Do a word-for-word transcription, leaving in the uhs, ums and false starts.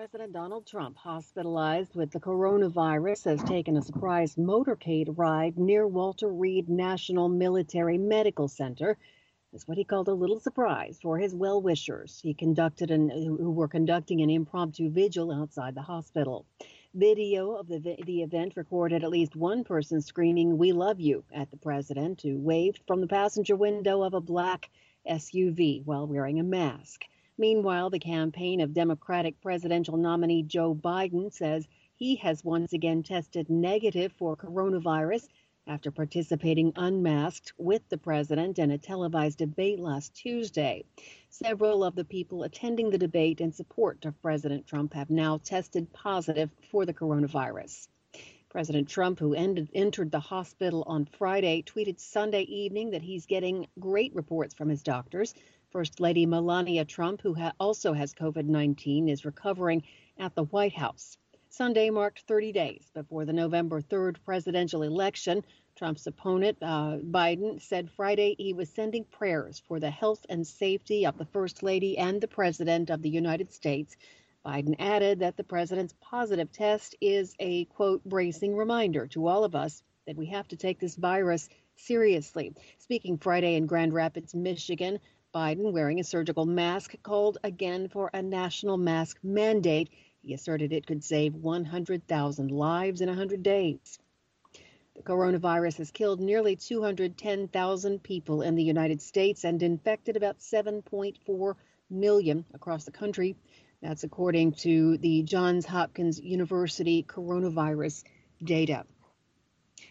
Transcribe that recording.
President Donald Trump, hospitalized with the coronavirus, has taken a surprise motorcade ride near Walter Reed National Military Medical Center. It's what he called a little surprise for his well-wishers. He conducted an, who were conducting an impromptu vigil outside the hospital. Video of the, the event recorded at least one person screaming, "We love you," at the president, who waved from the passenger window of a black S U V while wearing a mask. Meanwhile, the campaign of Democratic presidential nominee Joe Biden says he has once again tested negative for coronavirus after participating unmasked with the president in a televised debate last Tuesday. Several of the people attending the debate in support of President Trump have now tested positive for the coronavirus. President Trump, who ended, entered the hospital on Friday, tweeted Sunday evening that he's getting great reports from his doctors. First Lady Melania Trump, who ha- also has COVID nineteen, is recovering at the White House. Sunday marked thirty days before the November third presidential election. Trump's opponent, uh, Biden, said Friday he was sending prayers for the health and safety of the First Lady and the President of the United States. Biden added that the president's positive test is a, quote, bracing reminder to all of us that we have to take this virus seriously. Speaking Friday in Grand Rapids, Michigan, Biden, wearing a surgical mask, called again for a national mask mandate. He asserted it could save one hundred thousand lives in one hundred days. The coronavirus has killed nearly two hundred ten thousand people in the United States and infected about seven point four million across the country. That's according to the Johns Hopkins University coronavirus data.